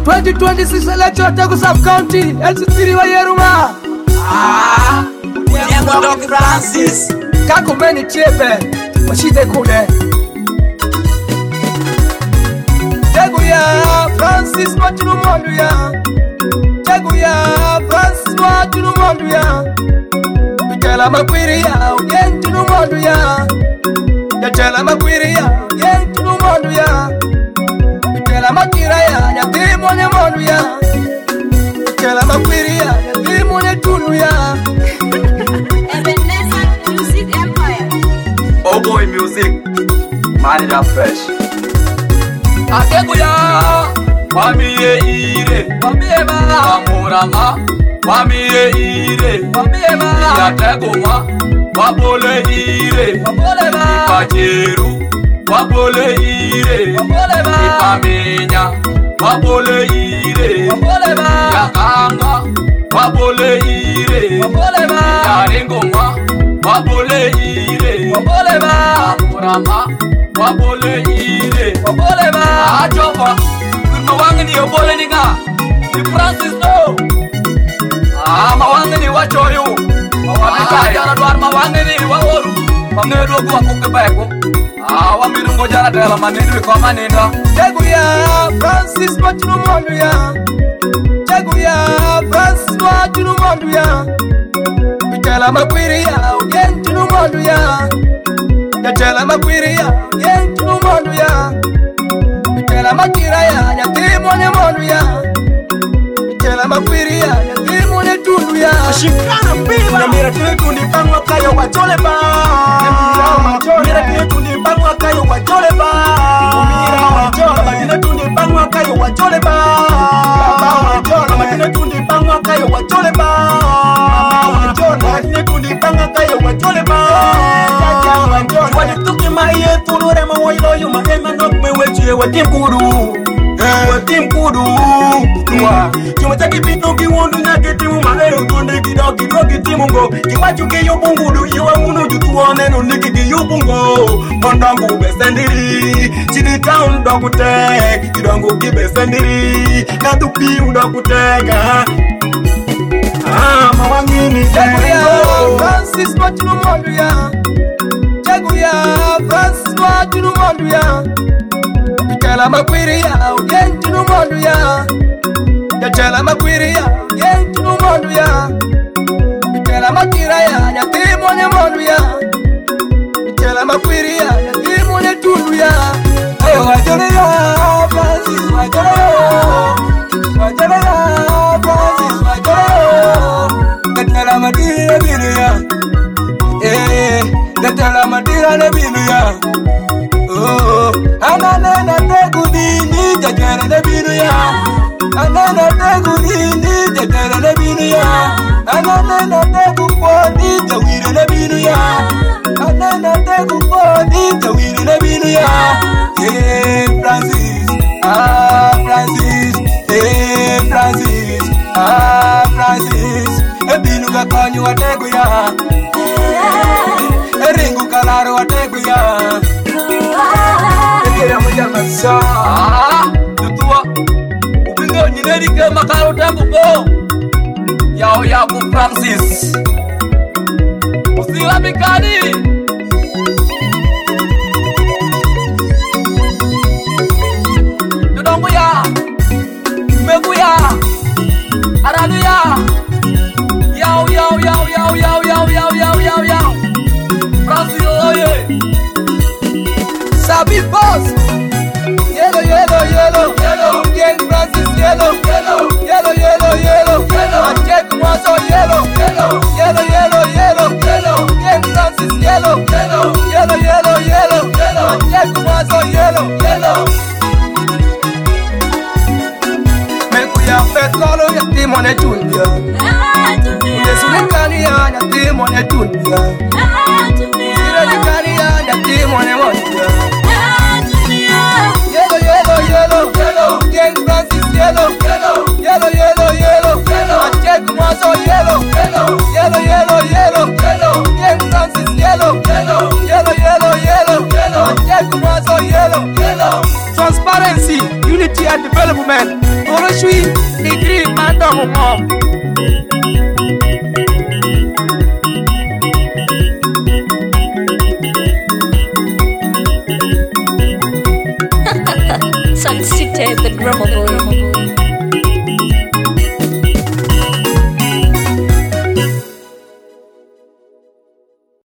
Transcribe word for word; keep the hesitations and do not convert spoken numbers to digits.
twenty twenty-six election Tegu sub-county L C three wa Yeruma. Ah, Diego Doc Francis Kako meni chepe Mashide kude Tegu ya Francis Machunu Mondu ya Tegu ya Francis Machunu Mondu ya Tela makwiri ya Yen Chunu Mondu ya Tela makwiri ya Yen Chunu Mondu ya Tela makira ya Nyati mwenye mondu ya Tela makwiri ya Nyati mwenye tunu ya Ebenezer Music Empire. Oh boy music Manager fresh Akeguya Wamiye ire Wamiye ma Wamurama Wamiye ire Wamiye ma Yategoma Wabole ire Wabole ma Ipajeru Wabole ire Wabole ma Ipamenya Wabole ire Wabole ma Yakanga Wabole ire Wabole ma Yarengoma Wabole ire Wabole ma Wamurama Wabole ire Wabole ma Ajoba Kurma wangini yobole ninga Ni Francis no Ah mawangini wachoyu Mawangini jana duar mawangini waoru Mangeru kuwa kukebeko Ah wamirungo jana tela maninu kwa maninda Tegu ya Francis Machunu Mondu ya Tegu ya Francis Machunu Mondu ya Tela makwiri ya Yen Chunu Mondu ya Tela makwiri ya Yen Chunu Mondu ya Tela makira ya Nyati mwenye mondu ya Tela makwiri ya Nyati mwenye tunu ya Shikana mbiba Mira kietu ni pangwa kayo wachole ba Mira kietu ni pangwa kayo wachole ba Mira kietu ni pangwa kayo wachole ba Mira kietu ni pangwa kayo wachole ba Mira kietu ni pangwa kayo wachole ba Walituki maiye tulure mawailo yuma ema nokme wechie watimkuru Watimkuru Chuma chaki pito kiwondu nyake timu mahero Tunde kido kido kitimungo Kiwachu kiyo bungudu Iwa munu jutuone nuniki kiyo bungo Mondangu besendiri Chidi town dokutek Kidongo kibesendiri Kadupi udokuteka Ah mawangini Tegu ya Francis Machunu Mondu ya Tegu ya Francis Machunu Mondu ya Tela makwiri ya Yen Chunu Mondu ya Tela makwiri ya Yen Chunu Mondu ya Tela makira ya Nyati mwenye mondu ya Tela makwiri ya Nyati mwenye tunu ya Ayo wajole ya Francis wajole ya Wajole ya Francis wajole ya Tela madira biru ya Eh Tela madira ne biru ya Oh Anana tegu dini Jajara ne biru ya Anana tegu dini Jajara ne biru ya Anana tegu podi Jawire ne biru ya Anana tegu podi Jawire ne biru ya Eh Francis Ah Francis Eh Francis Ah Francis Ebinu kakonyu wa tegu ya Eringu kalaru wa tegu ya Ekera mujama sa Ah Tutua Ubingo nyineri ke makaru tembu po Yao yao ku Francis Usila mikani Tudongu ya Megu ya Aradu ya Yao yao yao yao yao yao yao yao yao yao Francis oye Sabi boss Yellow yellow yellow yellow Gang Francis yellow yellow yellow yellow yellow yellow Check Mwaso yellow yellow yellow yellow yellow yellow Gang Francis yellow yellow yellow yellow yellow yellow Check Mwaso yellow yellow Mekuya petrolo ya timone jundia Yesulikani ya ya timone jundia Yesulikani ya ya timone mondia Yellow, yellow, yellow, yellow, Gang Francis yellow, yellow, yellow, yellow, yellow, yellow, and check Mwaso yellow, yellow, yellow, yellow, yellow, yellow, Gang Francis yellow, yellow, yellow, yellow, yellow, yellow, and check Mwaso yellow, yellow. Transparency, unity and development. Oro shui, the dream man of mom.